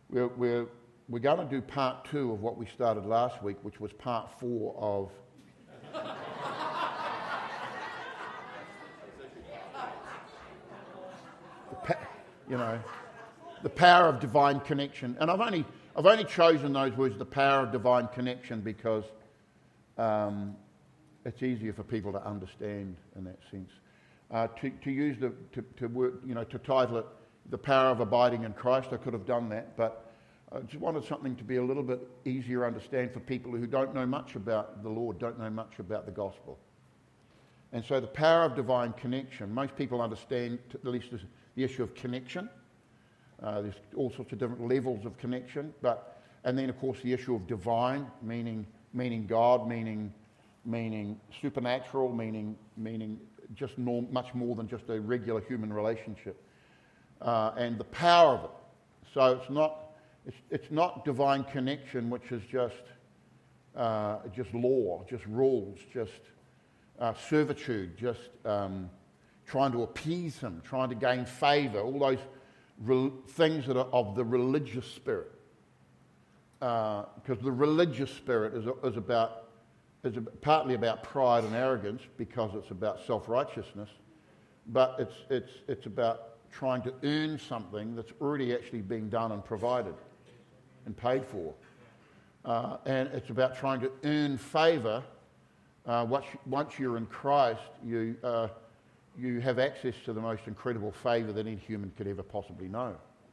We're going to do part 2 of what we started last week, which was part 4 of the power of divine connection. And I've only chosen those words, the power of divine connection, because it's easier for people to understand in that sense. To title it "The Power of Abiding in Christ," I could have done that, but I just wanted something to be a little bit easier to understand for people who don't know much about the Lord, don't know much about the gospel. And so the power of divine connection, most people understand at least the issue of connection. There's all sorts of different levels of connection, and then of course the issue of divine, meaning God, meaning supernatural, meaning just much more than just a regular human relationship, and the power of it. So it's not divine connection, which is just law, just rules, just servitude, just trying to appease him, trying to gain favour, all those things that are of the religious spirit. Because the religious spirit is partly about pride and arrogance, because it's about self-righteousness, but it's about trying to earn something that's already actually being done and provided and paid for. And it's about trying to earn favour. Once you're in Christ, you have access to the most incredible favour that any human could ever possibly know.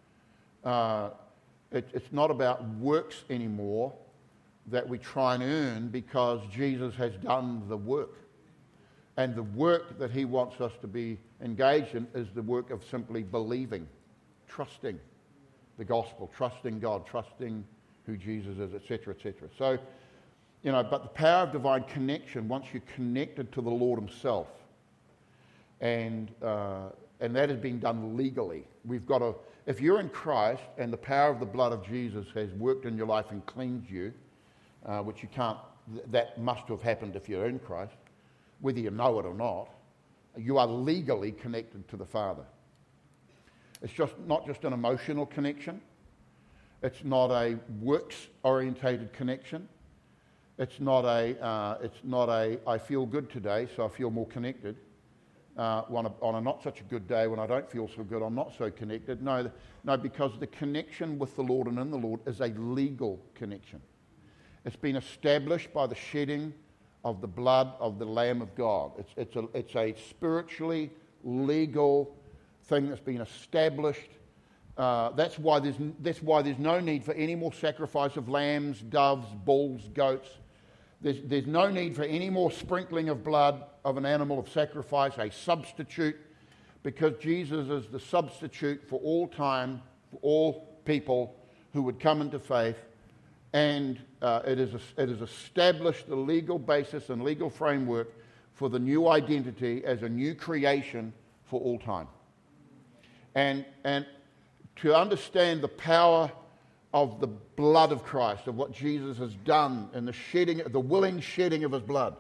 It's not about works anymore that we try and earn, because Jesus has done the work. And the work that he wants us to be engaged in is the work of simply believing, trusting the gospel, trusting God, trusting who Jesus is, etc., etc. So, but the power of divine connection, once you're connected to the Lord himself, and that has been done legally. If you're in Christ and the power of the blood of Jesus has worked in your life and cleansed you, which you can't, that must have happened if you're in Christ, whether you know it or not, you are legally connected to the Father. It's not just an emotional connection. It's not a works-orientated connection. It's not a I feel good today, so I feel more connected. On a not such a good day, when I don't feel so good, I'm not so connected. No, because the connection with the Lord and in the Lord is a legal connection. It's been established by the shedding of the blood of the Lamb of God. It's a spiritually legal thing that's been established. That's why there's no need for any more sacrifice of lambs, doves, bulls, goats. There's no need for any more sprinkling of blood of an animal of sacrifice, a substitute, because Jesus is the substitute for all time, for all people who would come into faith. And it has established the legal basis and legal framework for the new identity as a new creation for all time. And to understand the power of the blood of Christ, of what Jesus has done, and the willing shedding of his blood,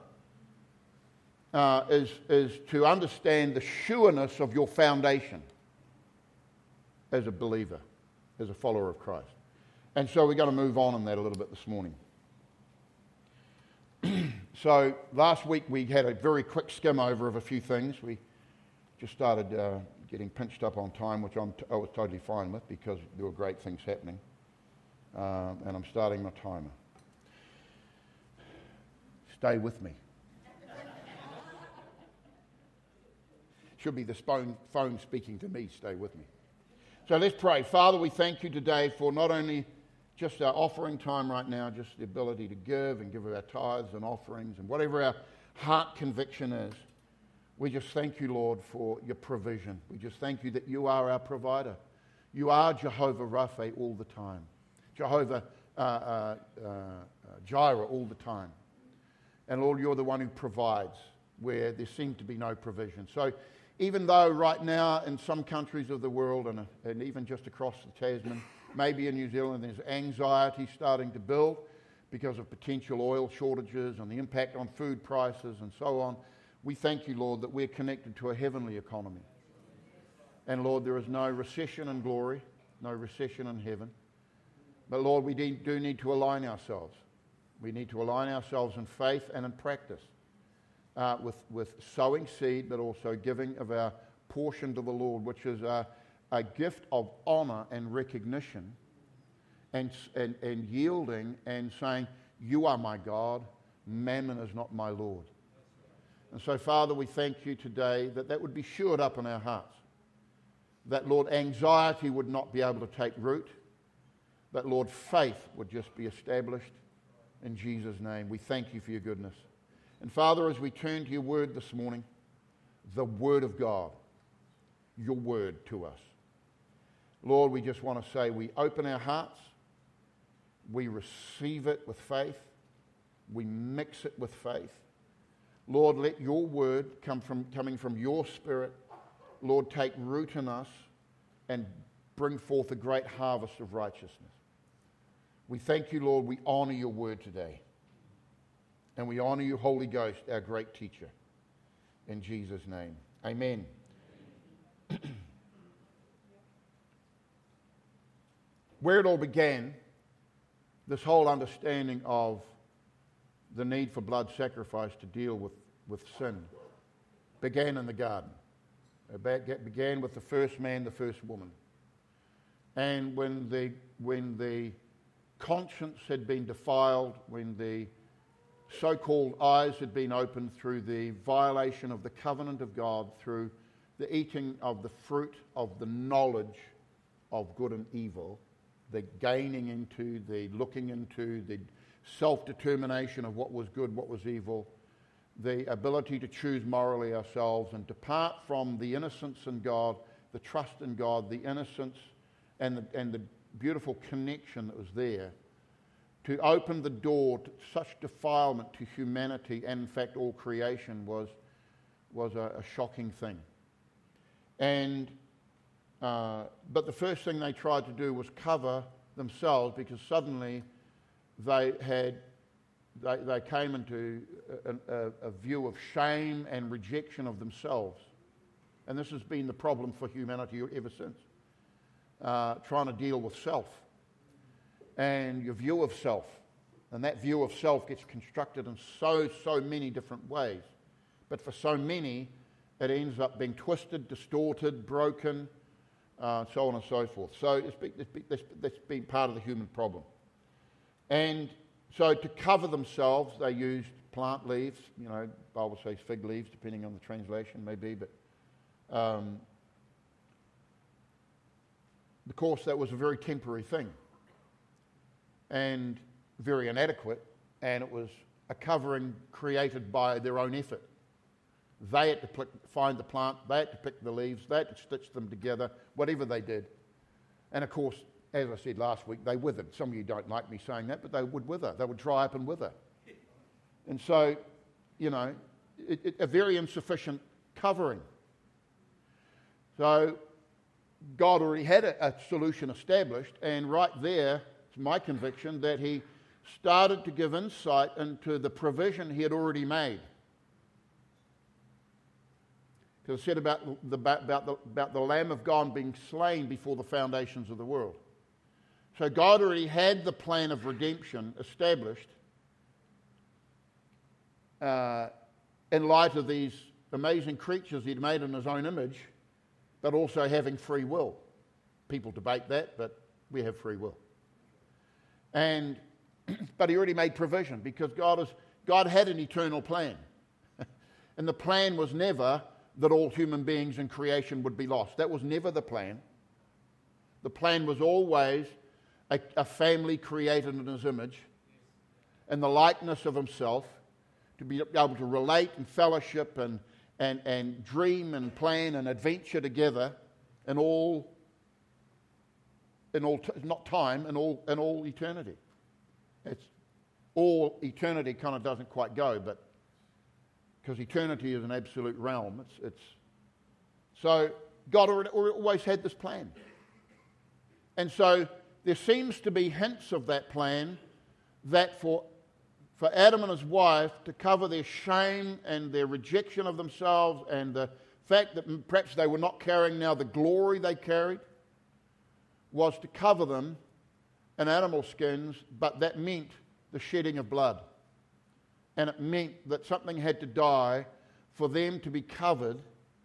is to understand the sureness of your foundation as a believer, as a follower of Christ. And so we're going to move on in that a little bit this morning. So last week we had a very quick skim over of a few things. We just started getting pinched up on time, which I was totally fine with, because there were great things happening. And I'm starting my timer. Stay with me. Should be the phone speaking to me. Stay with me. So let's pray. Father, we thank you today for not only just our offering time right now, just the ability to give and give our tithes and offerings and whatever our heart conviction is. We just thank you, Lord, for your provision. We just thank you that you are our provider. You are Jehovah Rapha all the time. Jehovah Jireh all the time. And Lord, you're the one who provides where there seemed to be no provision. So even though right now in some countries of the world, and even just across the Tasman, maybe in New Zealand, there's anxiety starting to build because of potential oil shortages and the impact on food prices and so on, we thank you, Lord, that we're connected to a heavenly economy. And Lord, there is no recession in glory, no recession in heaven. But Lord, we do need to align ourselves. We need to align ourselves in faith and in practice with sowing seed, but also giving of our portion to the Lord, which is a gift of honor and recognition, and yielding and saying, you are my God, mammon is not my Lord. And so, Father, we thank you today that would be shored up in our hearts. That, Lord, anxiety would not be able to take root. That, Lord, faith would just be established in Jesus' name. We thank you for your goodness. And, Father, as we turn to your word this morning, the word of God, your word to us. Lord, we just want to say we open our hearts, we receive it with faith, we mix it with faith. Lord, let your word coming from your Spirit, Lord, take root in us and bring forth a great harvest of righteousness. We thank you, Lord. We honor your word today. And we honor you, Holy Ghost, our great teacher. In Jesus' name. Amen. Where it all began, this whole understanding of the need for blood sacrifice to deal with sin, began in the garden. It began with the first man, the first woman. And when the conscience had been defiled, when the so-called eyes had been opened through the violation of the covenant of God, through the eating of the fruit of the knowledge of good and evil, the gaining into, the looking into, the self-determination of what was good, what was evil, the ability to choose morally ourselves and depart from the innocence in God, the trust in God, the innocence and the beautiful connection that was there, to open the door to such defilement to humanity and in fact all creation was a shocking thing. And but the first thing they tried to do was cover themselves, because suddenly they came into a view of shame and rejection of themselves. And this has been the problem for humanity ever since. Trying to deal with self and your view of self. And that view of self gets constructed in so many different ways. But for so many, it ends up being twisted, distorted, broken, so on and so forth. So that's been part of the human problem. And so to cover themselves, they used plant leaves. You know, the Bible says fig leaves, depending on the translation, maybe. But of course, that was a very temporary thing and very inadequate, and it was a covering created by their own effort. They had to find the plant, they had to pick the leaves, they had to stitch them together, whatever they did. And of course, as I said last week, they withered. Some of you don't like me saying that, but they would wither. They would dry up and wither. And so, you know, a very insufficient covering. So God already had a solution established, and right there, it's my conviction that he started to give insight into the provision he had already made. Because it said about the Lamb of God being slain before the foundations of the world. So God already had the plan of redemption established in light of these amazing creatures he'd made in his own image, but also having free will. People debate that, but we have free will. But he already made provision, because God had an eternal plan. And the plan was never that all human beings in creation would be lost. That was never the plan. The plan was always a family created in his image, in the likeness of himself, to be able to relate and fellowship and dream and plan and adventure together in all not time, in all eternity. It's all eternity kind of doesn't quite go, but because eternity is an absolute realm. So God always had this plan. And so there seems to be hints of that plan, that for Adam and his wife to cover their shame and their rejection of themselves and the fact that perhaps they were not carrying now the glory they carried, was to cover them and animal skins, but that meant the shedding of blood. And it meant that something had to die for them to be covered,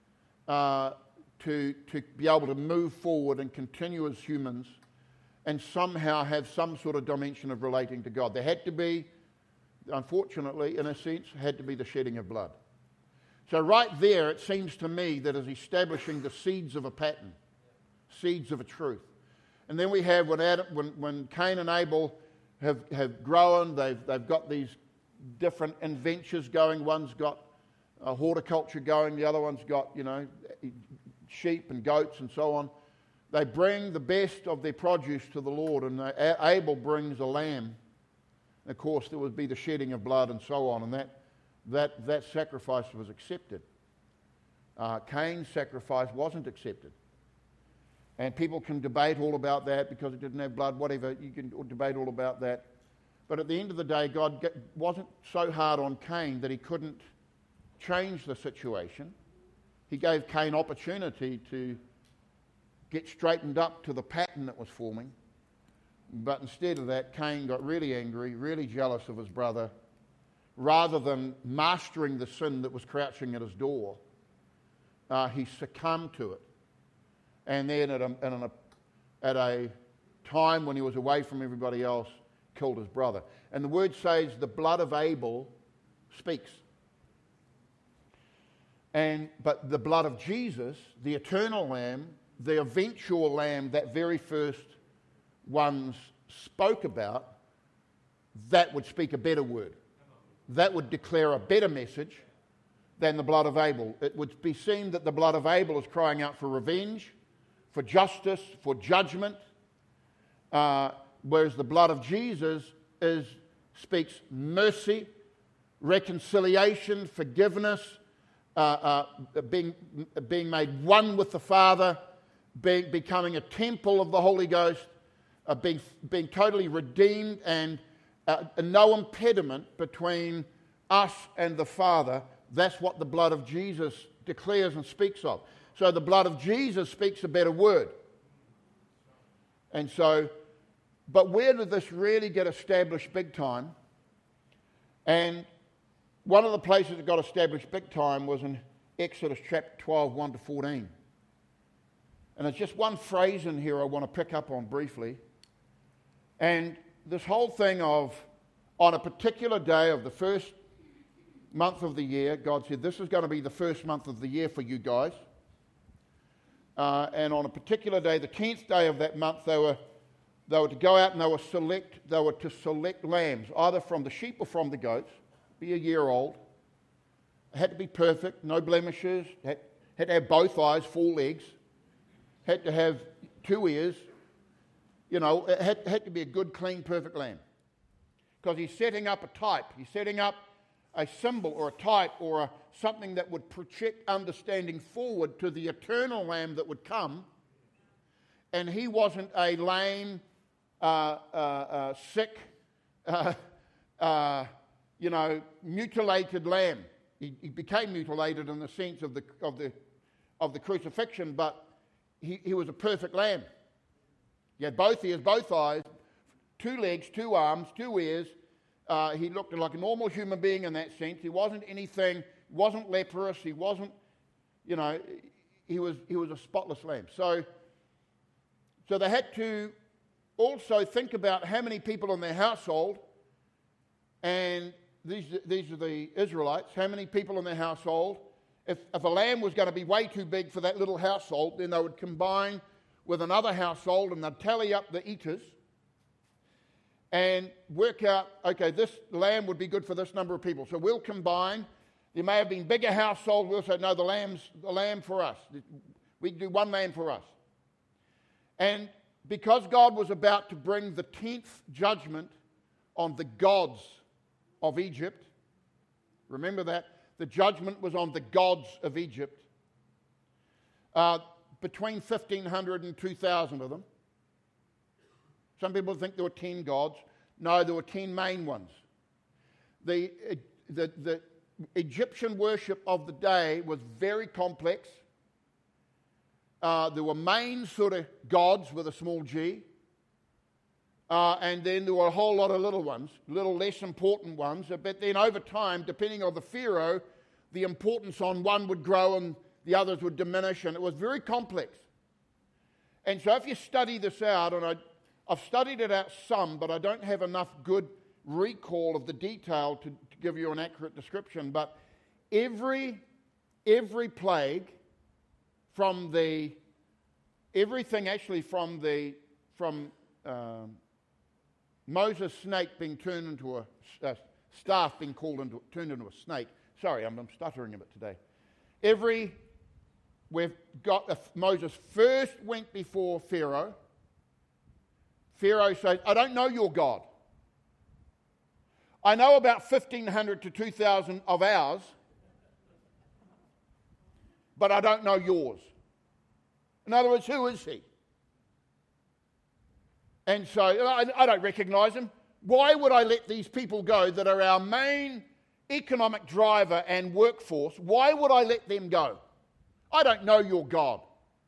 to be able to move forward and continue as humans and somehow have some sort of dimension of relating to God. There had to be, unfortunately, in a sense, had to be the shedding of blood. So right there, it seems to me that is establishing the seeds of a pattern, seeds of a truth. And then we have when Cain and Abel have grown, they've got these different adventures going. One's got a horticulture going, the other one's got, sheep and goats and so on. They bring the best of their produce to the Lord, and Abel brings a lamb. And of course, there would be the shedding of blood and so on, and that sacrifice was accepted. Cain's sacrifice wasn't accepted. And people can debate all about that because it didn't have blood, whatever. You can debate all about that. But at the end of the day, God wasn't so hard on Cain that he couldn't change the situation. He gave Cain opportunity to get straightened up to the pattern that was forming. But instead of that, Cain got really angry, really jealous of his brother. Rather than mastering the sin that was crouching at his door, he succumbed to it. And then at a time when he was away from everybody else, killed his brother. And the word says the blood of Abel speaks. But the blood of Jesus, the eternal lamb, the eventual lamb that very first ones spoke about, that would speak a better word. That would declare a better message than the blood of Abel. It would be seen that the blood of Abel is crying out for revenge, for justice, for judgment, whereas the blood of Jesus speaks mercy, reconciliation, forgiveness, being made one with the Father, becoming a temple of the Holy Ghost, being totally redeemed, and no impediment between us and the Father. That's what the blood of Jesus declares and speaks of. So the blood of Jesus speaks a better word. And so, but where did this really get established big time? And one of the places it got established big time was in Exodus chapter 12, 1 to 14. And there's just one phrase in here I want to pick up on briefly. And this whole thing of, on a particular day of the first month of the year, God said, this is going to be the first month of the year for you guys. And on a particular day, the 10th day of that month, they were to go out and they were to select lambs, either from the sheep or from the goats, be a year old. It had to be perfect, no blemishes, had to have both eyes, 4 legs, had to have 2 ears. It had to be a good, clean, perfect lamb. Because he's setting up a type. He's setting up a symbol or a type or something that would project understanding forward to the eternal lamb that would come. And he wasn't a lame, sick, mutilated lamb. He became mutilated in the sense of the crucifixion, but he was a perfect lamb. He had both ears, both eyes, 2 legs, 2 arms, 2 ears. He looked like a normal human being in that sense. He wasn't anything, wasn't leprous. He wasn't, he was a spotless lamb. So they had to also think about how many people in their household, and these are the Israelites, how many people in their household. If a lamb was going to be way too big for that little household, then they would combine with another household and they'd tally up the eaters and work out, okay, this lamb would be good for this number of people. So we'll combine. There may have been bigger household. We'll say, no, the lamb for us. We can do 1 lamb for us. And because God was about to bring the 10th judgment on the gods of Egypt, remember that? The judgment was on the gods of Egypt. Between 1,500 and 2,000 of them. Some people think there were 10 gods. No, there were 10 main ones. The Egyptian worship of the day was very complex. There were main sort of gods with a small g. And then there were a whole lot of little ones, little less important ones. But then over time, depending on the pharaoh, the importance on one would grow and the others would diminish, and it was very complex. And so if you study this out, and I've studied it out some, but I don't have enough good recall of the detail to give you an accurate description, but every plague from Moses' snake being turned into a staff being turned into a snake. Sorry, I'm stuttering a bit today. Moses first went before Pharaoh. Pharaoh says, I don't know your God. I know about 1,500 to 2,000 of ours, but I don't know yours. In other words, who is he? And so I don't recognize him. Why would I let these people go that are our main economic driver and workforce? Why would I let them go? I don't know your God.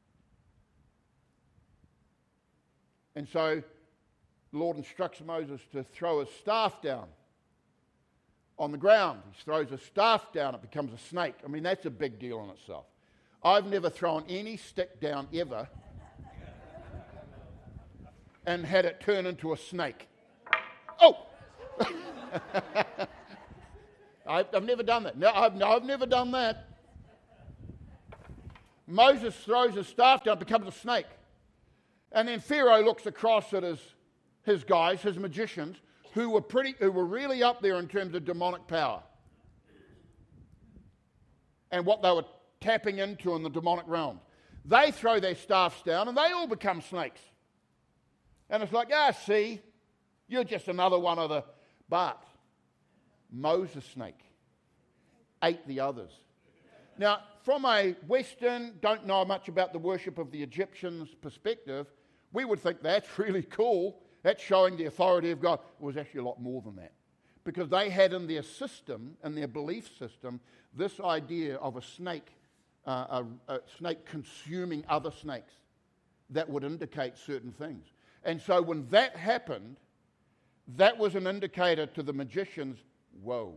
And so the Lord instructs Moses to throw his staff down on the ground. He throws his staff down, it becomes a snake. I mean, that's a big deal in itself. I've never thrown any stick down ever and had it turn into a snake. Oh! I've never done that. No, I've never done that. Moses throws his staff down, becomes a snake. And then Pharaoh looks across at his guys, his magicians, who were really up there in terms of demonic power and what they were tapping into in the demonic realm. They throw their staffs down and they all become snakes. And it's like, see, you're just another one of the... But Moses' snake ate the others. Now, from a Western, don't know much about the worship of the Egyptians perspective, we would think that's really cool. That's showing the authority of God. It was actually a lot more than that. Because they had in their system, in their belief system, this idea of a snake consuming other snakes that would indicate certain things. And so when that happened, that was an indicator to the magicians, whoa,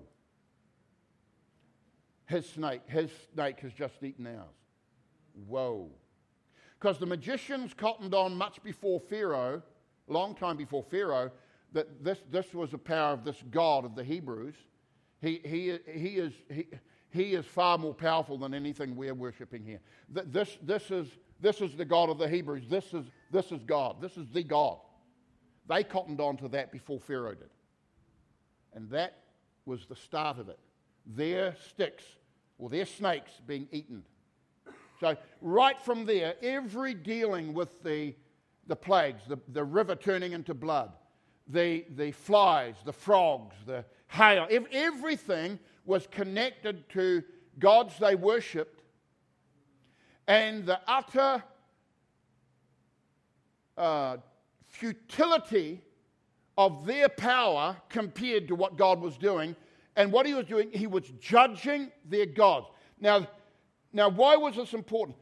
his snake has just eaten ours. Whoa. Because the magicians cottoned on much before Pharaoh, a long time before Pharaoh, that this was the power of this God of the Hebrews. He is far more powerful than anything we're worshipping here. This is the God of the Hebrews. This is God. This is the God. They cottoned on to that before Pharaoh did. And that was the start of it. Their sticks, or their snakes, being eaten. So right from there, every dealing with the plagues, the river turning into blood, the flies, the frogs, the hail, everything was connected to gods they worshipped, and the utter futility of their power compared to what God was doing. And what he was doing, he was judging their gods. Now why was this important?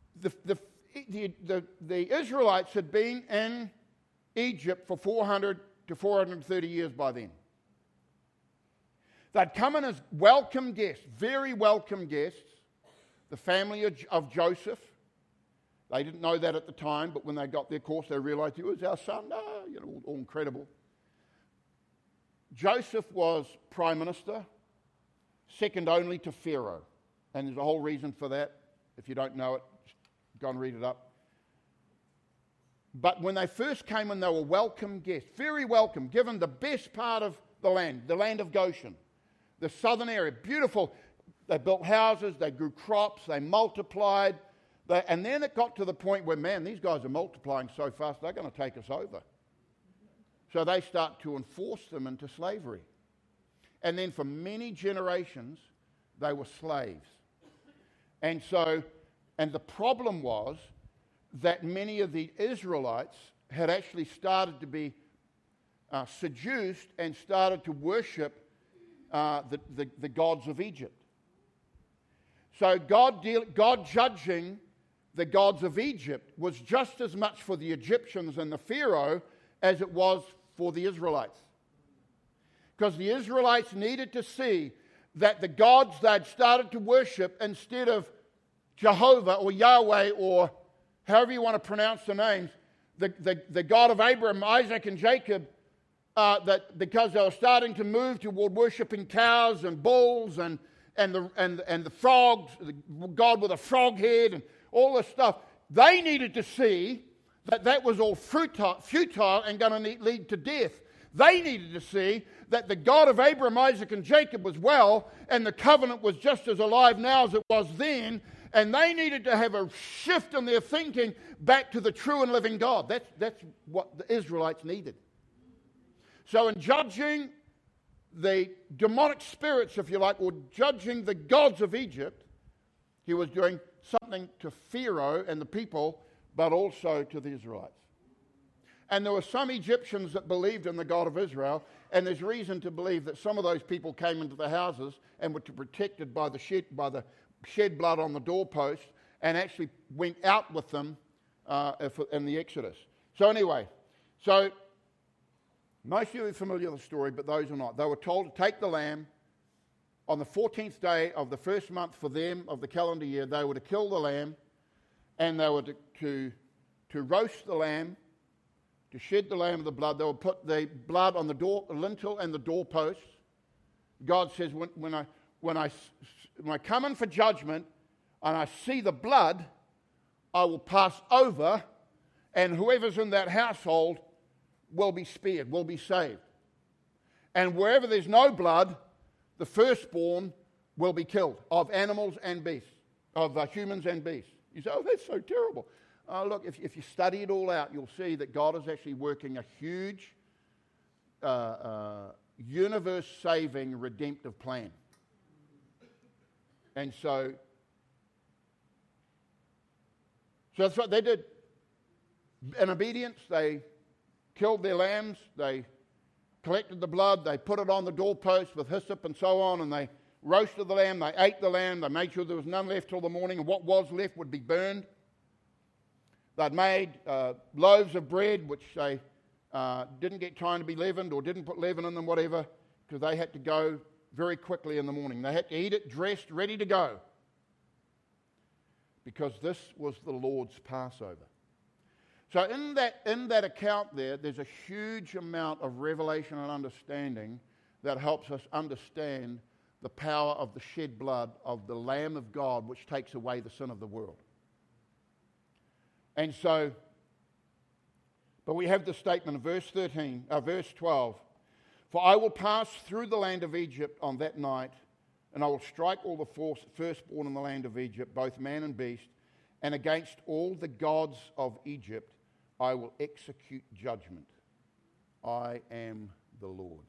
The Israelites had been in Egypt for 400 to 430 years by then. They'd come in as welcome guests, very welcome guests, the family of Joseph. They didn't know that at the time, but when they got there, of course, they realized he was our son. All incredible. Joseph was prime minister, second only to Pharaoh. And there's a whole reason for that. If you don't know it, just go and read it up. But when they first came in, they were welcome guests, very welcome, given the best part of the land of Goshen, the southern area, beautiful. They built houses, they grew crops, they multiplied. And then it got to the point where, man, these guys are multiplying so fast, they're going to take us over. So they start to enforce them into slavery. And then for many generations, they were slaves. And the problem was that many of the Israelites had actually started to be seduced and started to worship the gods of Egypt. So God judging the gods of Egypt was just as much for the Egyptians and the Pharaoh as it was for the Israelites. Because the Israelites needed to see that the gods they'd started to worship instead of Jehovah or Yahweh or however you want to pronounce the names, the God of Abraham, Isaac, and Jacob, that because they were starting to move toward worshipping cows and bulls and the frogs, the God with a frog head and all this stuff, they needed to see that was all futile and going to lead to death. They needed to see that the God of Abraham, Isaac, and Jacob was well, and the covenant was just as alive now as it was then, and they needed to have a shift in their thinking back to the true and living God. That's what the Israelites needed. So in judging the demonic spirits, if you like, or judging the gods of Egypt, he was doing something to Pharaoh and the people, but also to the Israelites. And there were some Egyptians that believed in the God of Israel, and there's reason to believe that some of those people came into the houses and were protected by the shed blood on the doorpost, and actually went out with them in the Exodus. So anyway, most of you are familiar with the story, but those are not. They were told to take the lamb on the 14th day of the first month for them of the calendar year. They were to kill the lamb, and they were to roast the lamb, to shed the lamb of the blood. They would put the blood on the lintel and the doorposts. God says, when I come in for judgment and I see the blood, I will pass over, and whoever's in that household will be spared, will be saved. And wherever there's no blood, the firstborn will be killed of animals and beasts, of humans and beasts. You say, oh, that's so terrible. Look, if you study it all out, you'll see that God is actually working a huge, universe-saving, redemptive plan. And so that's what they did. In obedience, they killed their lambs, they collected the blood, they put it on the doorpost with hyssop and so on, and they roasted the lamb, they ate the lamb, they made sure there was none left till the morning, and what was left would be burned. They'd made loaves of bread, which they didn't get time to be leavened or didn't put leaven in them, whatever, because they had to go very quickly in the morning. They had to eat it, dressed, ready to go, because this was the Lord's Passover. So in that account there's a huge amount of revelation and understanding that helps us understand the power of the shed blood of the Lamb of God, which takes away the sin of the world. And so, but we have the statement of verse 12. For I will pass through the land of Egypt on that night, and I will strike all the firstborn in the land of Egypt, both man and beast, and against all the gods of Egypt I will execute judgment. I am the Lord.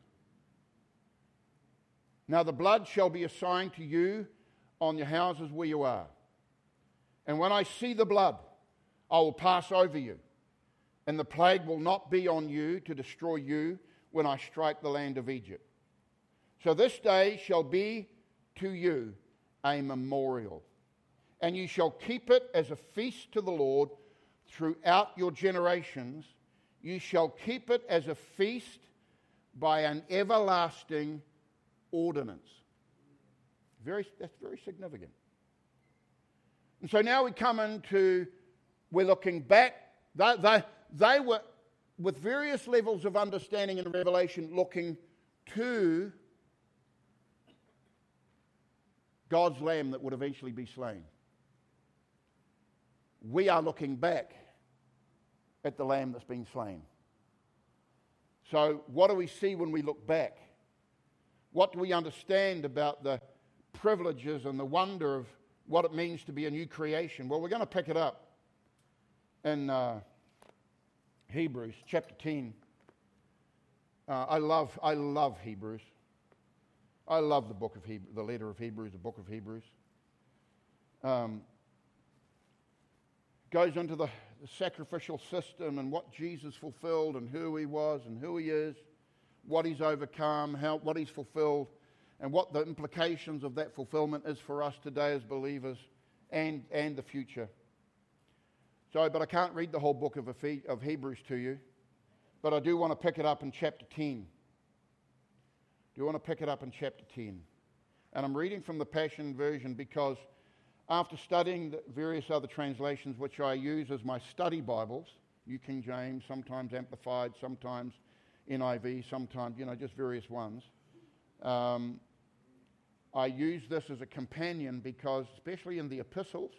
Now the blood shall be assigned to you on your houses where you are. And when I see the blood, I will pass over you, and the plague will not be on you to destroy you when I strike the land of Egypt. So this day shall be to you a memorial, and you shall keep it as a feast to the Lord throughout your generations. You shall keep it as a feast by an everlasting ordinance. That's very significant. And so now we come into, we're looking back. They were, with various levels of understanding and revelation, looking to God's Lamb that would eventually be slain. We are looking back at the Lamb that's been slain. So what do we see when we look back? What do we understand about the privileges and the wonder of what it means to be a new creation? Well, we're going to pick it up in Hebrews chapter 10. I love Hebrews. I love the book of Hebrews, the letter of Hebrews, the book of Hebrews. Goes into the sacrificial system and what Jesus fulfilled and who he was and who he is, what he's overcome, what he's fulfilled, and what the implications of that fulfillment is for us today as believers and the future. But I can't read the whole book of Hebrews to you. but I do want to pick it up in chapter 10. Do you want to pick it up in chapter 10? And I'm reading from the Passion Version because after studying the various other translations which I use as my study Bibles, New King James, sometimes Amplified, sometimes NIV, sometimes, just various ones, I use this as a companion because, especially in the epistles,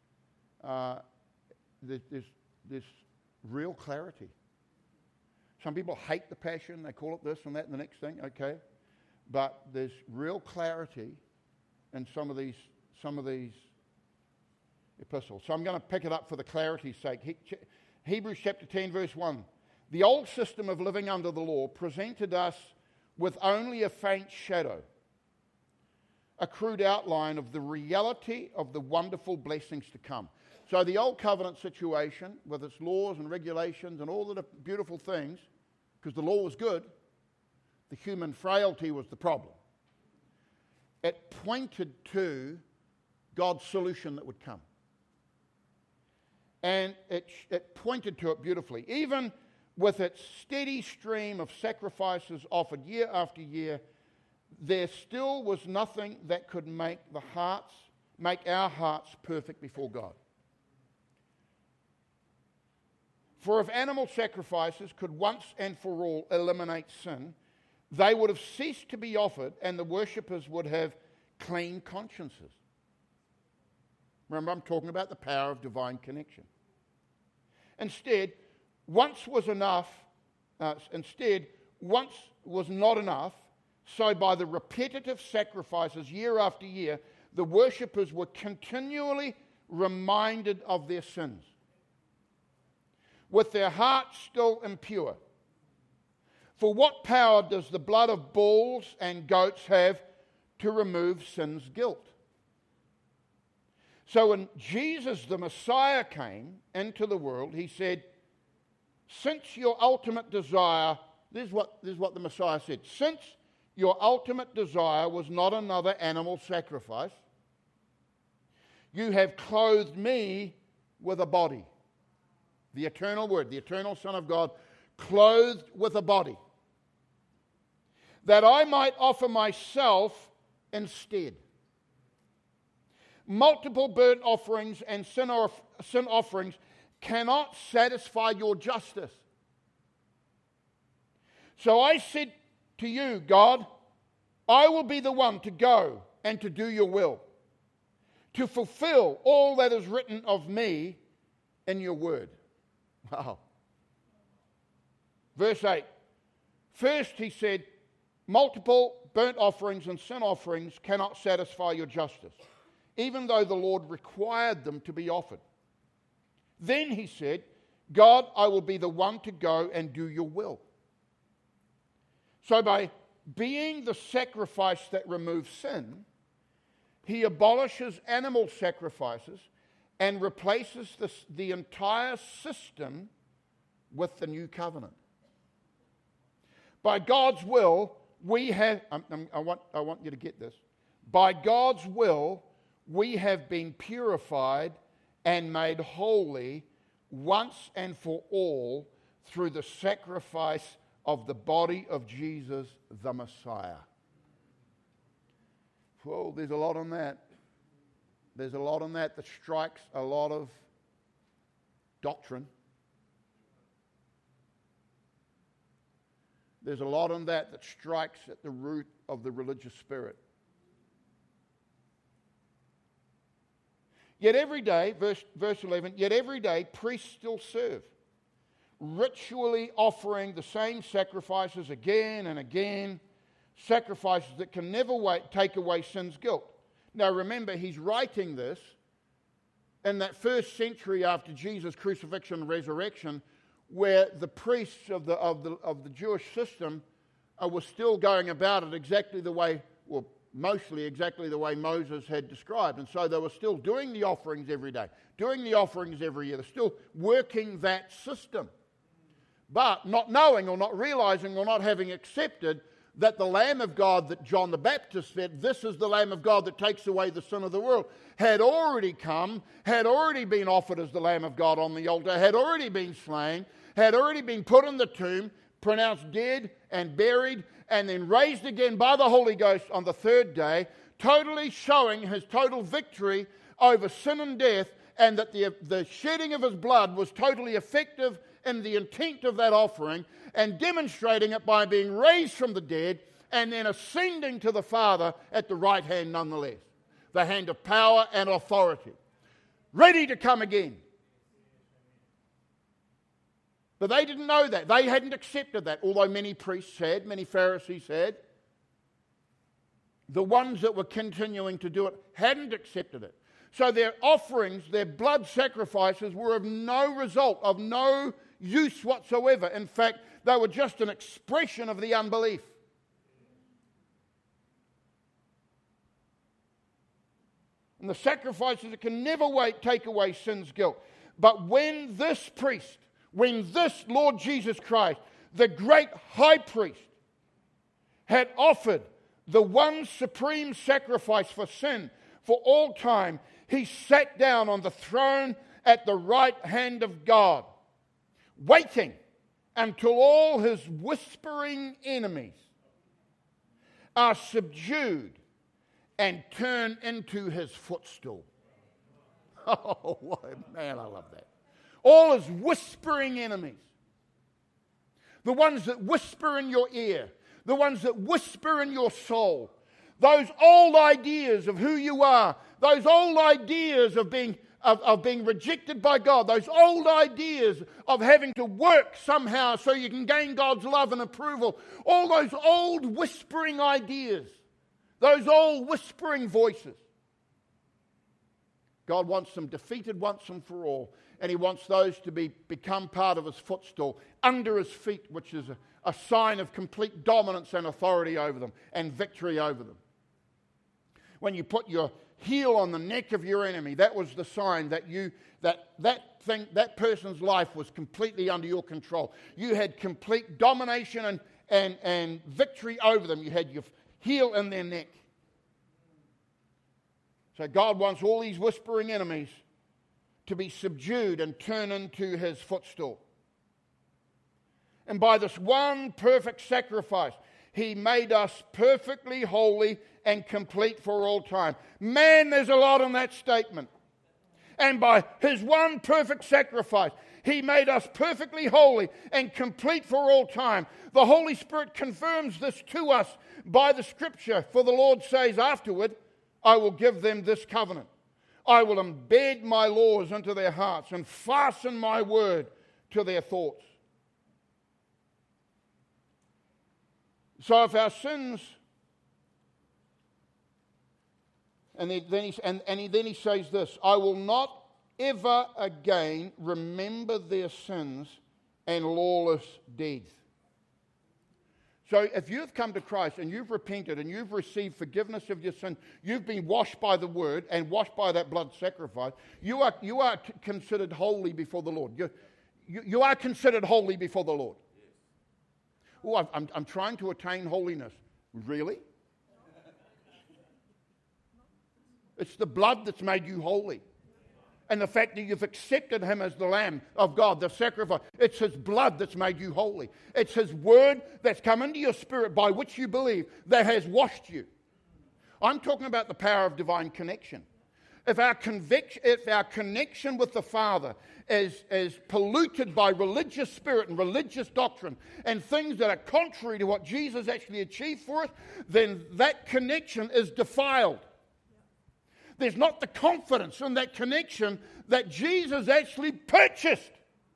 there's real clarity. Some people hate the Passion, they call it this and that and the next thing, okay? But there's real clarity in some of these epistles. So I'm going to pick it up for the clarity's sake. Hebrews chapter 10, verse 1. The old system of living under the law presented us with only a faint shadow, a crude outline of the reality of the wonderful blessings to come. So the old covenant situation, with its laws and regulations and all the beautiful things, because the law was good, the human frailty was the problem. It pointed to God's solution that would come. And it pointed to it beautifully. Even with its steady stream of sacrifices offered year after year, there still was nothing that could make our hearts perfect before God. For if animal sacrifices could once and for all eliminate sin, they would have ceased to be offered and the worshippers would have clean consciences. Remember, I'm talking about the power of divine connection. Instead, once was not enough, so by the repetitive sacrifices year after year, the worshippers were continually reminded of their sins, with their hearts still impure. For what power does the blood of bulls and goats have to remove sin's guilt? So when Jesus the Messiah came into the world, he said, since your ultimate desire, this is what the Messiah said, since your ultimate desire was not another animal sacrifice, you have clothed me with a body. The eternal Word, the eternal Son of God, clothed with a body, that I might offer myself instead. Multiple burnt offerings and sin offerings cannot satisfy your justice. So I said to you, God, I will be the one to go and to do your will, to fulfill all that is written of me in your word. Wow. Verse 8. First, he said, multiple burnt offerings and sin offerings cannot satisfy your justice, even though the Lord required them to be offered. Then he said, God, I will be the one to go and do your will. So by being the sacrifice that removes sin, he abolishes animal sacrifices and replaces the entire system with the new covenant. By God's will, we have, I want you to get this. By God's will, we have been purified and made holy once and for all through the sacrifice of the body of Jesus the Messiah. Whoa, there's a lot on that. There's a lot on that strikes a lot of doctrine. There's a lot on that strikes at the root of the religious spirit. Yet every day, verse 11, yet every day priests still serve, ritually offering the same sacrifices again and again, sacrifices that can never take away sin's guilt. Now remember, he's writing this in that first century after Jesus' crucifixion and resurrection, where the priests of the Jewish system were still going about it exactly the way, well, mostly exactly the way Moses had described. And so they were still doing the offerings every day, doing the offerings every year. They're still working that system. But not knowing or not realizing or not having accepted that the Lamb of God that John the Baptist said, this is the Lamb of God that takes away the sin of the world, had already come, had already been offered as the Lamb of God on the altar, had already been slain, had already been put in the tomb, pronounced dead and buried, and then raised again by the Holy Ghost on the third day, totally showing his total victory over sin and death, and that the shedding of his blood was totally effective in the intent of that offering, and demonstrating it by being raised from the dead and then ascending to the Father at the right hand nonetheless. The hand of power and authority. Ready to come again. But they didn't know that. They hadn't accepted that, although many priests had, many Pharisees had. The ones that were continuing to do it hadn't accepted it. So their offerings, their blood sacrifices were of no result, of no use whatsoever. In fact, they were just an expression of the unbelief. And the sacrifices that can never take away sin's guilt. But when this priest, when this Lord Jesus Christ, the great high priest, had offered the one supreme sacrifice for sin for all time, he sat down on the throne at the right hand of God, waiting until all his whispering enemies are subdued and turn into his footstool. Oh, man, I love that. All his whispering enemies. The ones that whisper in your ear. The ones that whisper in your soul. Those old ideas of who you are. Those old ideas of being rejected by God. Those old ideas of having to work somehow so you can gain God's love and approval. All those old whispering ideas. Those old whispering voices. God wants them defeated once and for all. And he wants those to become part of his footstool, under his feet, which is a sign of complete dominance and authority over them and victory over them. When you put your heel on the neck of your enemy, that was the sign that that person's life was completely under your control. You had complete domination and victory over them. You had your heel in their neck. So God wants all these whispering enemies to be subdued and turn into his footstool. And by this one perfect sacrifice, he made us perfectly holy and complete for all time. Man, there's a lot in that statement. And by his one perfect sacrifice, he made us perfectly holy and complete for all time. The Holy Spirit confirms this to us by the Scripture. For the Lord says afterward, I will give them this covenant. I will embed my laws into their hearts and fasten my word to their thoughts. So if our sins, and then he says this, I will not ever again remember their sins and lawless deeds. So if you've come to Christ and you've repented and you've received forgiveness of your sin, you've been washed by the word and washed by that blood sacrifice, you are considered holy before the Lord. You are considered holy before the Lord. Oh, I'm trying to attain holiness. Really? It's the blood that's made you holy. And the fact that you've accepted him as the Lamb of God, the sacrifice. It's his blood that's made you holy. It's his word that's come into your spirit by which you believe that has washed you. I'm talking about the power of divine connection. If our connection with the Father is polluted by religious spirit and religious doctrine and things that are contrary to what Jesus actually achieved for us, then that connection is defiled. There's not the confidence in that connection that Jesus actually purchased.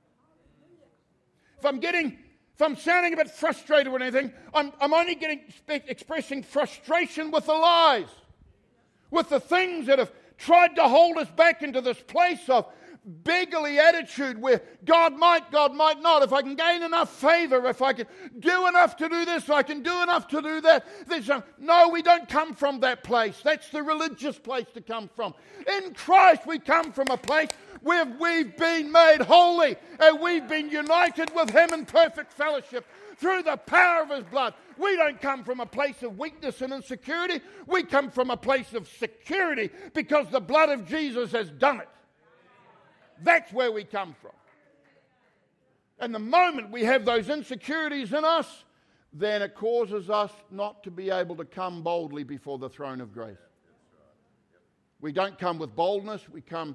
If I'm sounding a bit frustrated or anything, I'm only expressing frustration with the lies, with the things that have tried to hold us back into this place of beggarly attitude where God might not. If I can gain enough favor, if I can do enough to do this, I can do enough to do that. No, we don't come from that place. That's the religious place to come from. In Christ, we come from a place where we've been made holy and we've been united with him in perfect fellowship through the power of his blood. We don't come from a place of weakness and insecurity. We come from a place of security because the blood of Jesus has done it. That's where we come from. And the moment we have those insecurities in us, then it causes us not to be able to come boldly before the throne of grace. We don't come with boldness. We come,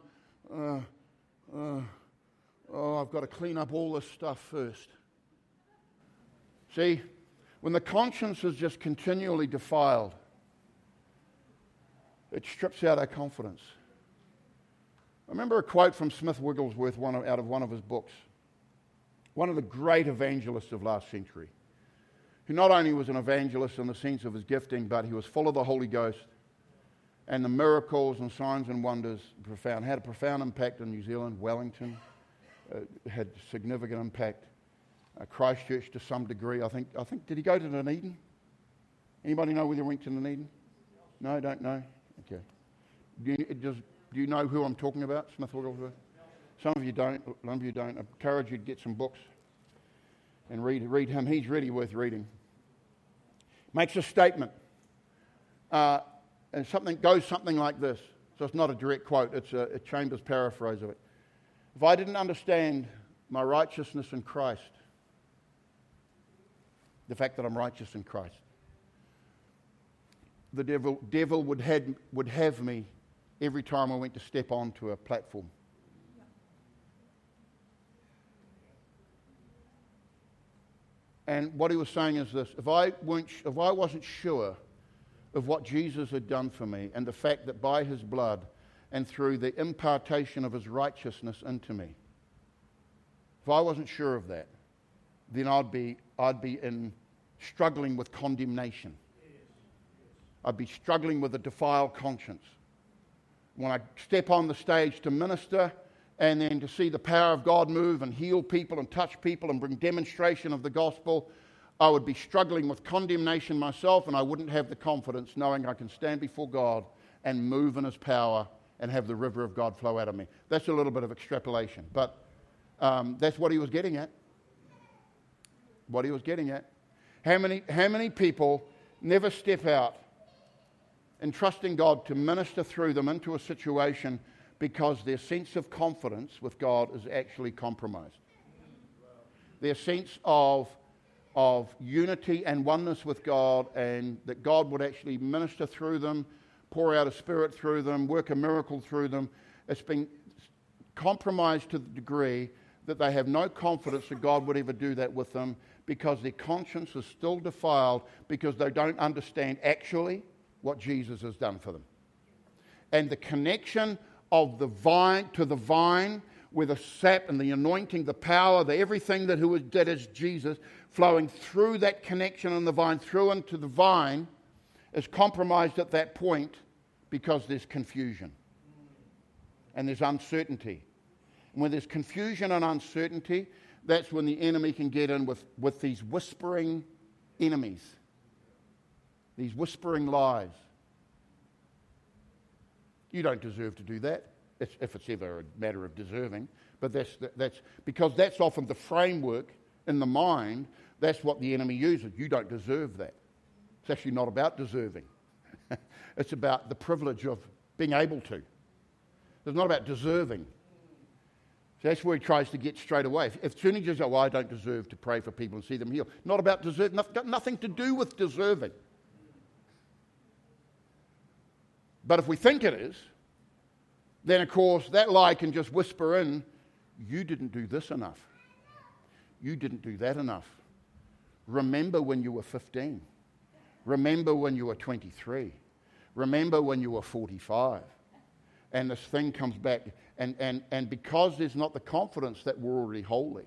I've got to clean up all this stuff first. See, when the conscience is just continually defiled, it strips out our confidence. I remember a quote from Smith Wigglesworth out of one of his books. One of the great evangelists of last century, who not only was an evangelist in the sense of his gifting, but he was full of the Holy Ghost, and the miracles and signs and wonders had a profound impact in New Zealand. Wellington had significant impact. Christchurch to some degree. I think. Did he go to Dunedin? Anybody know whether he went to Dunedin? No, don't know. Okay. Do you know who I'm talking about? Smith Wigglesworth? Some of you don't. None of you don't. I encourage you to get some books and read him. He's really worth reading. Makes a statement. And something goes something like this. So it's not a direct quote. It's a Chambers paraphrase of it. If I didn't understand my righteousness in Christ, the fact that I'm righteous in Christ, the devil would have me every time I went to step onto a platform. And what he was saying is this: if I wasn't sure of what Jesus had done for me, and the fact that by his blood and through the impartation of his righteousness into me, if I wasn't sure of that, then I'd be struggling with condemnation. I'd be struggling with a defiled conscience. When I step on the stage to minister and then to see the power of God move and heal people and touch people and bring demonstration of the gospel, I would be struggling with condemnation myself, and I wouldn't have the confidence knowing I can stand before God and move in his power and have the river of God flow out of me. That's a little bit of extrapolation, but that's what he was getting at. What he was getting at. How many people never step out and trusting God to minister through them into a situation because their sense of confidence with God is actually compromised? Their sense of unity and oneness with God, and that God would actually minister through them, pour out a spirit through them, work a miracle through them. It's been compromised to the degree that they have no confidence that God would ever do that with them, because their conscience is still defiled, because they don't understand actually what Jesus has done for them. And the connection of the vine to the vine, where the sap and the anointing, the power, the everything that is Jesus, flowing through that connection in the vine, through into the vine, is compromised at that point because there's confusion and there's uncertainty. And when there's confusion and uncertainty, that's when the enemy can get in with these whispering enemies, these whispering lies. You don't deserve to do that, if it's ever a matter of deserving. But that's because that's often the framework in the mind. That's what the enemy uses. You don't deserve that. It's actually not about deserving. It's about the privilege of being able to. It's not about deserving. So that's where he tries to get straight away. If soon as you say, well, I don't deserve to pray for people and see them healed. Not about deserve. Got nothing to do with deserving. But if we think it is, then of course that lie can just whisper in, you didn't do this enough. You didn't do that enough. Remember when you were 15. Remember when you were 23. Remember when you were 45. And this thing comes back. And because there's not the confidence that we're already holy,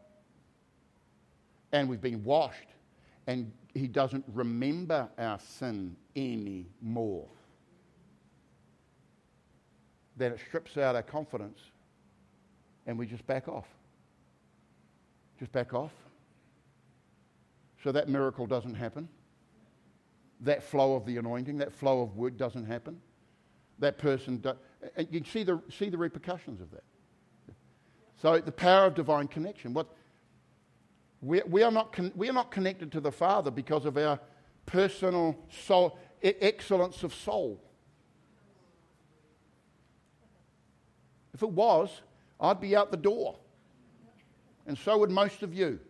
and we've been washed, and he doesn't remember our sin anymore, then it strips out our confidence, and we just back off. Just back off. So that miracle doesn't happen. That flow of the anointing, that flow of word doesn't happen. That person, and you can see the repercussions of that. So the power of divine connection. We are not connected to the Father because of our personal soul, excellence of soul. If it was, I'd be out the door. And so would most of you.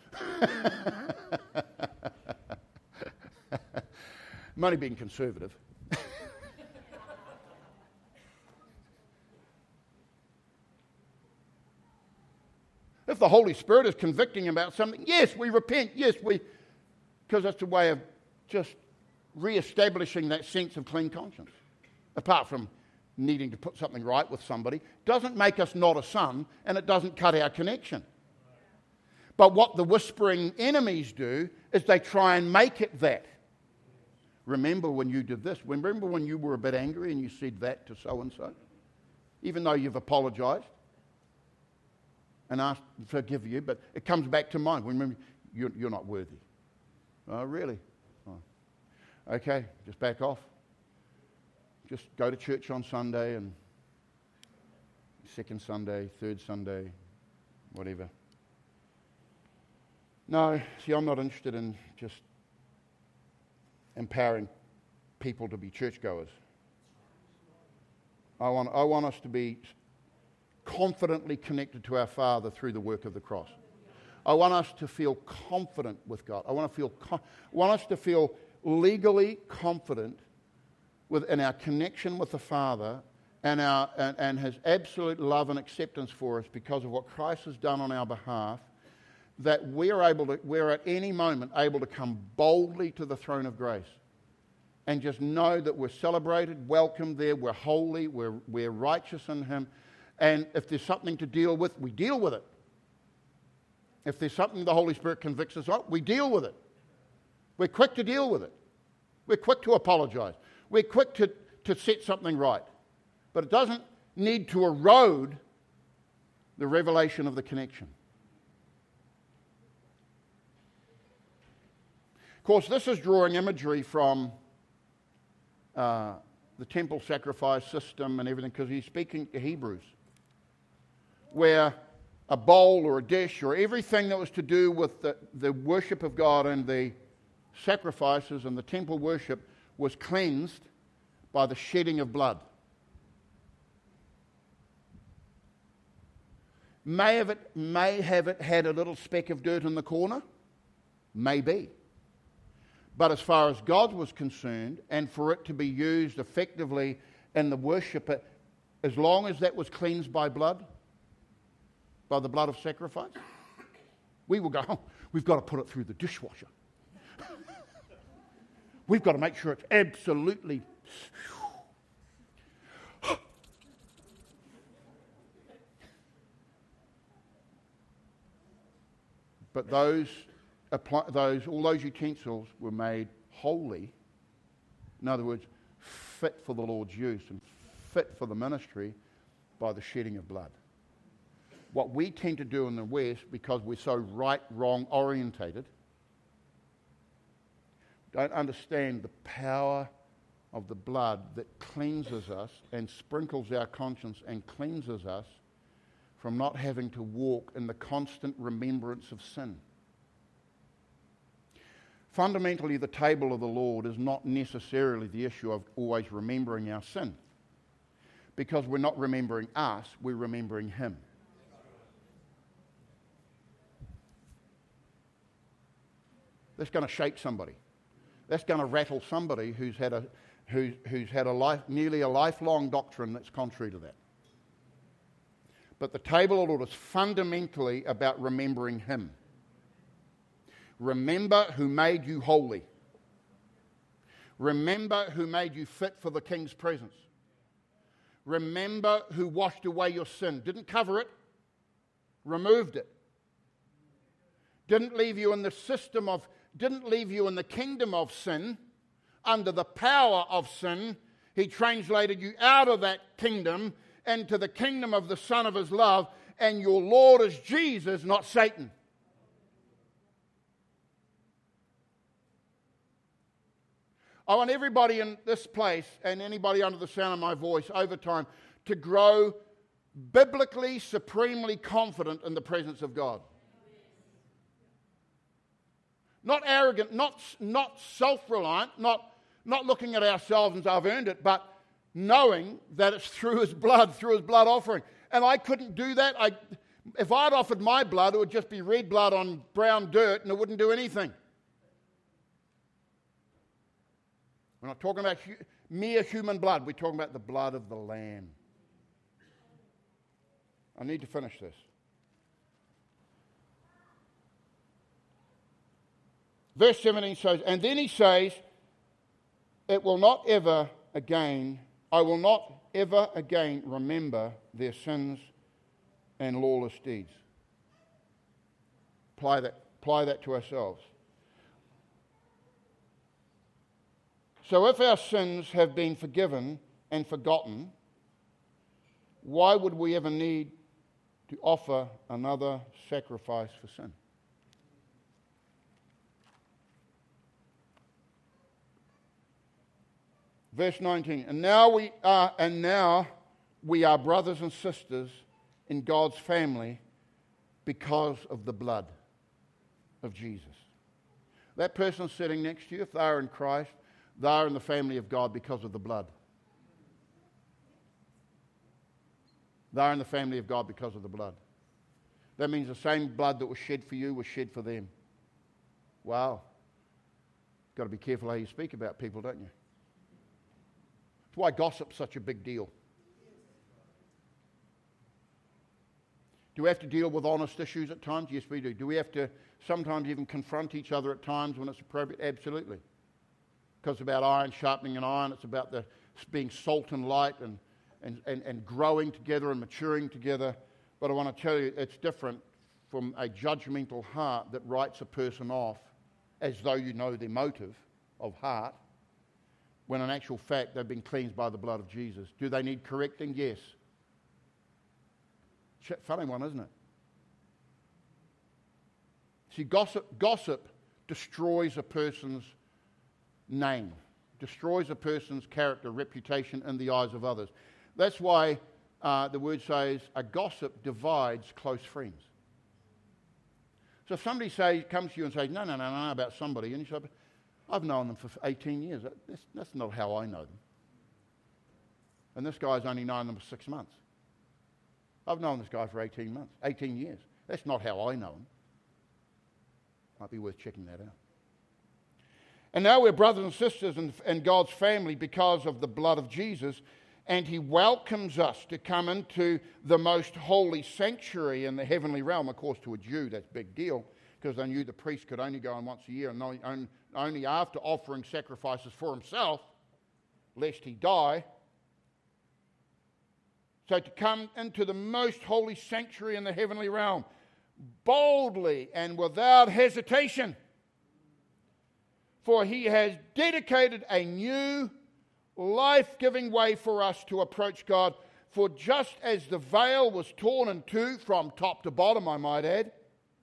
I'm only being conservative. If the Holy Spirit is convicting about something, yes, we repent. Yes, because that's a way of just re-establishing that sense of clean conscience. Apart from needing to put something right with somebody, doesn't make us not a son, and it doesn't cut our connection. But what the whispering enemies do is they try and make it that. Remember when you did this? Remember when you were a bit angry and you said that to so-and-so? Even though you've apologised and asked to forgive you, but it comes back to mind. Remember, you're not worthy. Oh, really? Oh. Okay, just back off. Just go to church on Sunday and second Sunday, third Sunday, whatever. No, see, I'm not interested in just empowering people to be churchgoers. I want us to be confidently connected to our Father through the work of the cross. I want us to feel confident with God. I want us to feel legally confident in our connection with the Father and His absolute love and acceptance for us because of what Christ has done on our behalf, that we're at any moment able to come boldly to the throne of grace and just know that we're celebrated, welcomed there, we're holy, we're righteous in Him. And if there's something to deal with, we deal with it. If there's something the Holy Spirit convicts us of, we deal with it. We're quick to deal with it. We're quick to apologise. We're quick to set something right. But it doesn't need to erode the revelation of the connection. Of course, this is drawing imagery from the temple sacrifice system and everything, because he's speaking to Hebrews, where a bowl or a dish or everything that was to do with the worship of God and the sacrifices and the temple worship was cleansed by the shedding of blood. May have it had a little speck of dirt in the corner? Maybe. But as far as God was concerned, and for it to be used effectively in the worship, as long as that was cleansed by blood, by the blood of sacrifice, we will go, we've got to put it through the dishwasher. We've got to make sure it's absolutely... But all those utensils were made holy, in other words, fit for the Lord's use and fit for the ministry by the shedding of blood. What we tend to do in the West, because we're so right-wrong orientated, don't understand the power of the blood that cleanses us and sprinkles our conscience and cleanses us from not having to walk in the constant remembrance of sin. Fundamentally, the table of the Lord is not necessarily the issue of always remembering our sin, because we're not remembering us, we're remembering Him. That's going to shake somebody. That's going to rattle somebody who's had nearly a lifelong doctrine that's contrary to that. But the table of the Lord is fundamentally about remembering Him. Remember who made you holy. Remember who made you fit for the King's presence. Remember who washed away your sin. Didn't cover it, removed it. Didn't leave you in the kingdom of sin, under the power of sin. He translated you out of that kingdom into the kingdom of the Son of His love, and your Lord is Jesus, not Satan. I want everybody in this place and anybody under the sound of my voice over time to grow biblically, supremely confident in the presence of God. Not arrogant, not self-reliant, not looking at ourselves and say, I've earned it, but knowing that it's through His blood offering. And I couldn't do that. If I'd offered my blood, it would just be red blood on brown dirt and it wouldn't do anything. We're not talking about mere human blood. We're talking about the blood of the Lamb. I need to finish this. Verse 17 says, and then he says, I will not ever again remember their sins and lawless deeds. Apply that to ourselves. So if our sins have been forgiven and forgotten, why would we ever need to offer another sacrifice for sin? Verse 19, and now we are brothers and sisters in God's family because of the blood of Jesus. That person sitting next to you, if they are in Christ, they are in the family of God because of the blood. They are in the family of God because of the blood. That means the same blood that was shed for you was shed for them. Wow. Got to be careful how you speak about people, don't you? That's why gossip's such a big deal. Do we have to deal with honest issues at times? Yes, we do. Do we have to sometimes even confront each other at times when it's appropriate? Absolutely. Because it's about iron sharpening an iron. It's about being salt and light and growing together and maturing together. But I want to tell you, it's different from a judgmental heart that writes a person off as though you know their motive of heart, when in actual fact they've been cleansed by the blood of Jesus. Do they need correcting? Yes. Funny one, isn't it? See, gossip destroys a person's name, destroys a person's character, reputation in the eyes of others. That's why the word says a gossip divides close friends. So if somebody comes to you and says, no, about somebody, and you say, I've known them for 18 years. That's not how I know them. And this guy's only known them for 6 months. I've known this guy for 18 years. That's not how I know him. Might be worth checking that out. And now we're brothers and sisters in God's family because of the blood of Jesus, and he welcomes us to come into the most holy sanctuary in the heavenly realm. Of course, to a Jew, that's a big deal, because they knew the priest could only go in once a year, and only after offering sacrifices for himself, lest he die. So to come into the most holy sanctuary in the heavenly realm, boldly and without hesitation, for he has dedicated a new life-giving way for us to approach God. For just as the veil was torn in two from top to bottom, I might add,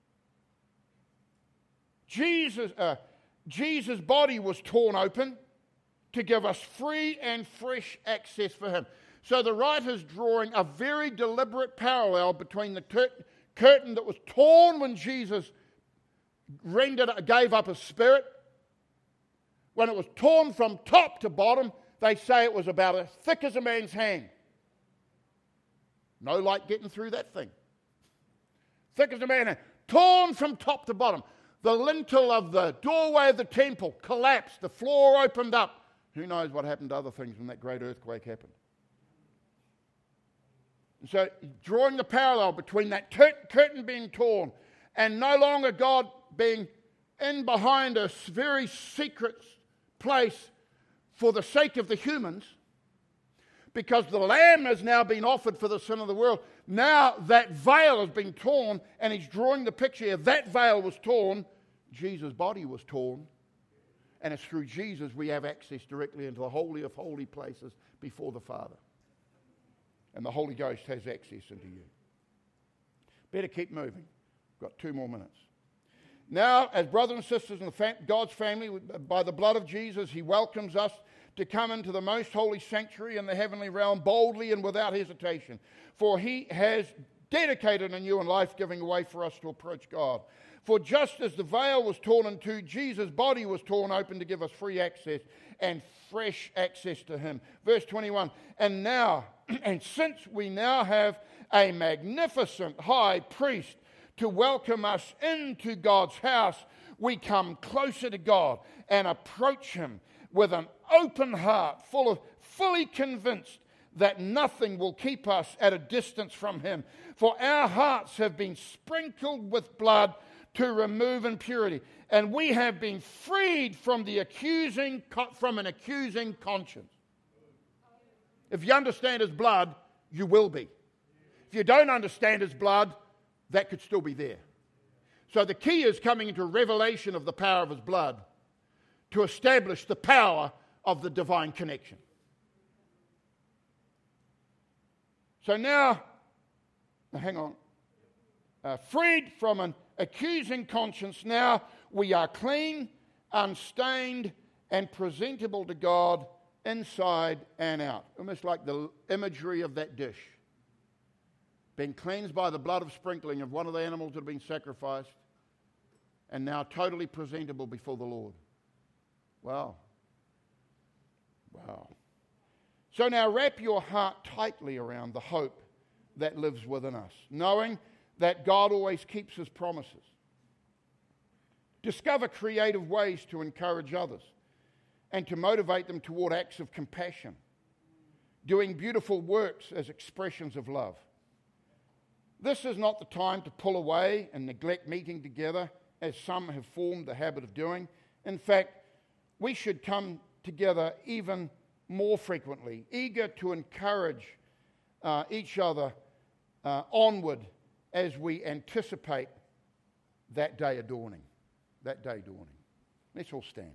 Jesus' body was torn open to give us free and fresh access for him. So the writer's drawing a very deliberate parallel between the curtain that was torn when Jesus gave up his spirit. When it was torn from top to bottom, they say it was about as thick as a man's hand. No light getting through that thing. Thick as a man's hand. Torn from top to bottom. The lintel of the doorway of the temple collapsed. The floor opened up. Who knows what happened to other things when that great earthquake happened. And so drawing the parallel between that curtain being torn and no longer God being in behind a very secret place for the sake of the humans, because the Lamb has now been offered for the sin of the world. Now that veil has been torn, and he's drawing the picture of that veil was torn. Jesus' body was torn, and it's through Jesus we have access directly into the Holy of Holy places before the Father. And the Holy Ghost has access into you. Better keep moving. Got 2 more minutes. Now, as brothers and sisters in God's family, by the blood of Jesus, he welcomes us to come into the most holy sanctuary in the heavenly realm boldly and without hesitation. For he has dedicated a new and life-giving way for us to approach God. For just as the veil was torn in two, Jesus' body was torn open to give us free access and fresh access to him. Verse 21, and now, and since we now have a magnificent high priest to welcome us into God's house, we come closer to God and approach him with an open heart, fully convinced that nothing will keep us at a distance from him. For our hearts have been sprinkled with blood to remove impurity, and we have been freed from an accusing conscience. If you understand his blood, you will be. If you don't understand his blood, that could still be there. So the key is coming into a revelation of the power of his blood to establish the power of the divine connection. So now, hang on. Freed from an accusing conscience, now we are clean, unstained, and presentable to God inside and out. Almost like the imagery of that dish. Been cleansed by the blood of sprinkling of one of the animals that have been sacrificed, and now totally presentable before the Lord. Wow. Wow. So now wrap your heart tightly around the hope that lives within us, knowing that God always keeps his promises. Discover creative ways to encourage others and to motivate them toward acts of compassion, doing beautiful works as expressions of love. This is not the time to pull away and neglect meeting together, as some have formed the habit of doing. In fact, we should come together even more frequently, eager to encourage each other onward as we anticipate that day dawning. That day dawning. Let's all stand.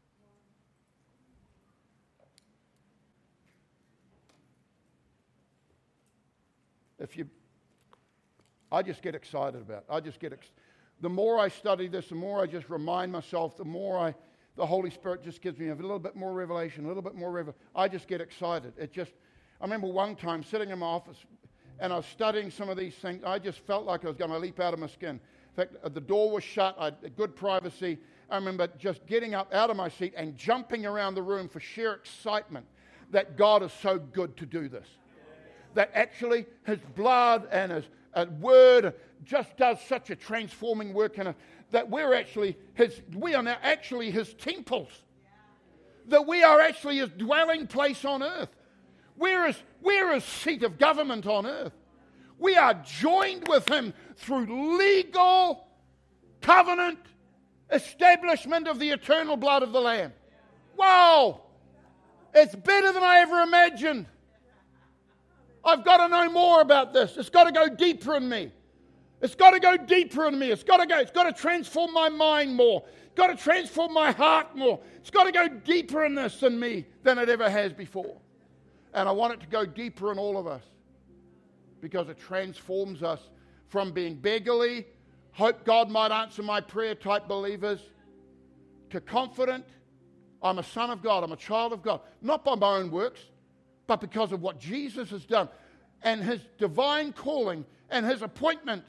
I just get excited about it. The more I study this, the more I just remind myself, the Holy Spirit just gives me a little bit more revelation, I just get excited. I remember one time sitting in my office and I was studying some of these things. I just felt like I was going to leap out of my skin. In fact, the door was shut. I had good privacy. I remember just getting up out of my seat and jumping around the room for sheer excitement that God is so good to do this. That actually his blood and his word just does such a transforming work in us, that we are now actually his temples. That we are actually his dwelling place on earth. We're his seat of government on earth. We are joined with him through legal covenant establishment of the eternal blood of the Lamb. Wow! It's better than I ever imagined. I've got to know more about this. It's got to go deeper in me. It's got to go deeper in me. It's got to transform my mind more. It's got to transform my heart more. It's got to go deeper in this in me than it ever has before. And I want it to go deeper in all of us because it transforms us from being beggarly, hope God might answer my prayer type believers, to confident, I'm a son of God, I'm a child of God, not by my own works, but because of what Jesus has done and his divine calling and his appointment.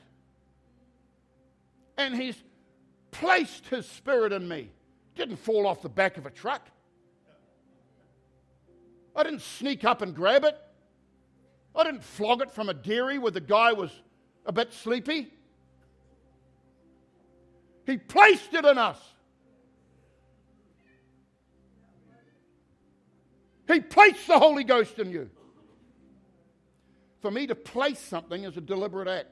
And he's placed his spirit in me. It didn't fall off the back of a truck. I didn't sneak up and grab it. I didn't flog it from a dairy where the guy was a bit sleepy. He placed it in us. He placed the Holy Ghost in you. For me to place something is a deliberate act.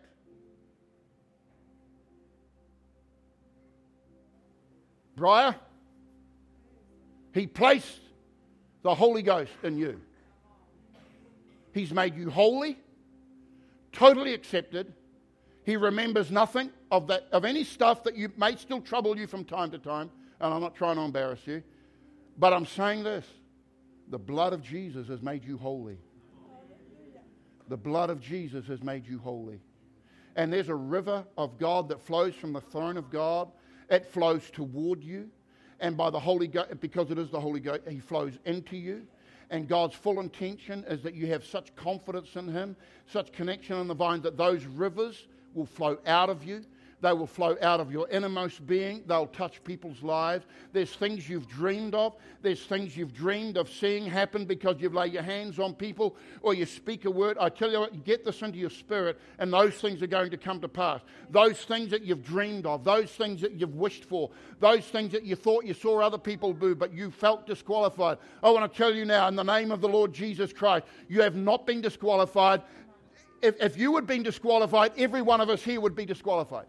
Briar, he placed the Holy Ghost in you. He's made you holy, totally accepted. He remembers nothing of any stuff that may still trouble you from time to time. And I'm not trying to embarrass you, but I'm saying this. The blood of Jesus has made you holy. The blood of Jesus has made you holy. And there's a river of God that flows from the throne of God. It flows toward you. And by the Holy Ghost, because it is the Holy Ghost, he flows into you. And God's full intention is that you have such confidence in him, such connection in the vine, that those rivers will flow out of you. They will flow out of your innermost being. They'll touch people's lives. There's things you've dreamed of. There's things you've dreamed of seeing happen because you've laid your hands on people or you speak a word. I tell you what, get this into your spirit and those things are going to come to pass. Those things that you've dreamed of, those things that you've wished for, those things that you thought you saw other people do but you felt disqualified. I want to tell you now, in the name of the Lord Jesus Christ, you have not been disqualified. If you had been disqualified, every one of us here would be disqualified.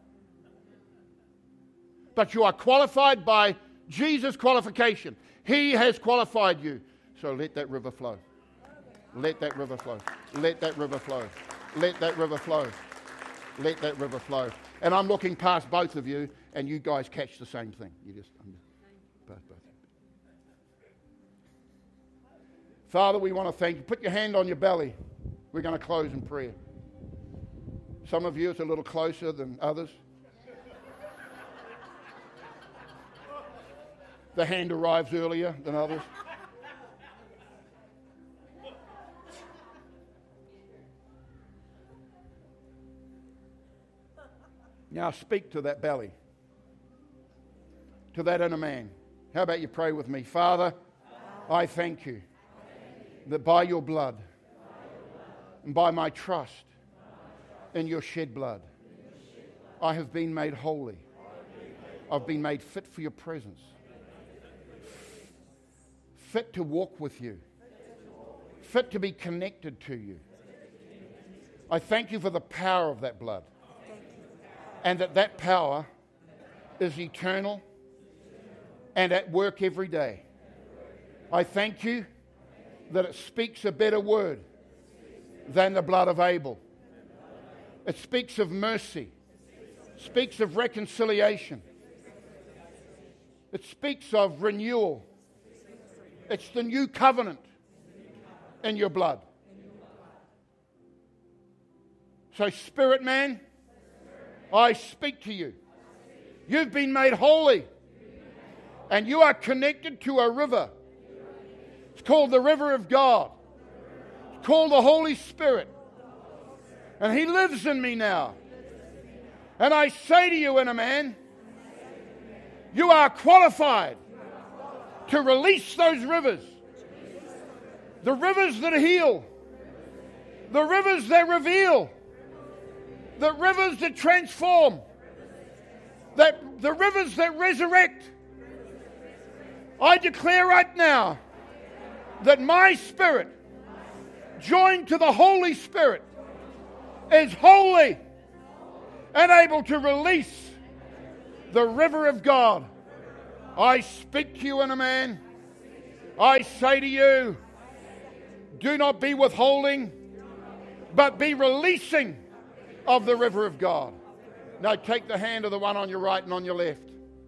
But you are qualified by Jesus' qualification. He has qualified you. So let that river flow. Let that river flow. Let that river flow. Let that river flow. Let that river flow. And I'm looking past both of you, and you guys catch the same thing. Both. Father, we want to thank you. Put your hand on your belly. We're going to close in prayer. Some of you, it's a little closer than others. The hand arrives earlier than others. Now speak to that belly, to that inner man. How about you pray with me? Father, I thank you that by your blood and by my trust in your shed blood, I have been made holy. I've been made fit for your presence. Fit to walk with you. Fit to be connected to you. I thank you for the power of that blood. And that power is eternal and at work every day. I thank you that it speaks a better word than the blood of Abel. It speaks of mercy. Speaks of reconciliation. It speaks of renewal. It's the new covenant in your blood. So, spirit man, I speak to you. You've been made holy. And you are connected to a river. It's called the river of God. It's called the Holy Spirit. And He lives in me now. And I say to you, inner man, you are qualified to release those rivers. The rivers that heal. The rivers that reveal. The rivers that transform. The rivers that resurrect. I declare right now that my spirit, joined to the Holy Spirit, is holy and able to release the river of God. I speak to you, inner man. I say to you, do not be withholding, but be releasing of the river of God. Now take the hand of the one on your right and on your left.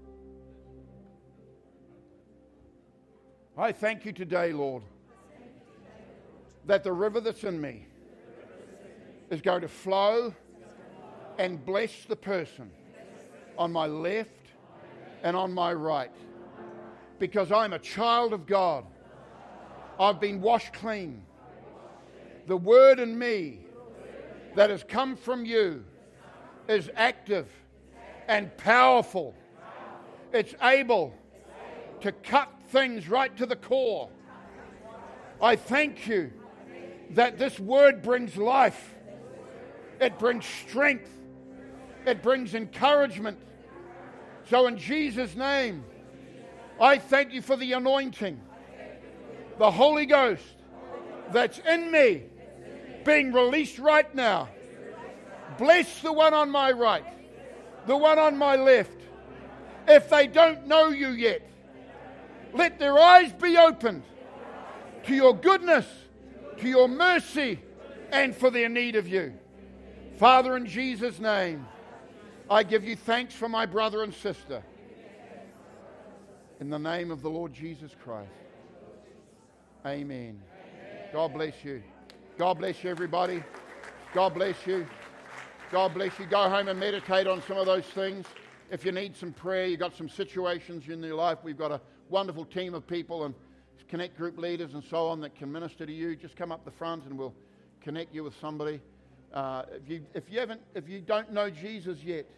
I thank you today, Lord, that the river that's in me is going to flow and bless the person on my left and on my right, because I'm a child of God. I've been washed clean. The word in me that has come from you is active and powerful. It's able to cut things right to the core. I thank you that this word brings life. It brings strength. It brings encouragement. So in Jesus' name, I thank you for the anointing, the Holy Ghost that's in me being released right now. Bless the one on my right, the one on my left. If they don't know you yet, let their eyes be opened to your goodness, to your mercy, and for their need of you. Father, in Jesus' name, I give you thanks for my brother and sister. In the name of the Lord Jesus Christ. Amen. God bless you. God bless you, everybody. God bless you. God bless you. Go home and meditate on some of those things. If you need some prayer, you've got some situations in your life, we've got a wonderful team of people and connect group leaders and so on that can minister to you. Just come up the front and we'll connect you with somebody. If you don't know Jesus yet,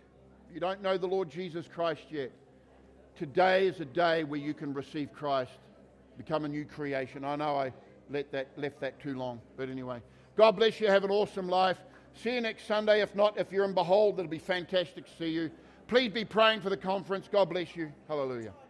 you don't know the Lord Jesus Christ yet, today is a day where you can receive Christ, become a new creation. I know I left that too long, but anyway. God bless you. Have an awesome life. See you next Sunday. If not, if you're in Behold, it'll be fantastic to see you. Please be praying for the conference. God bless you. Hallelujah.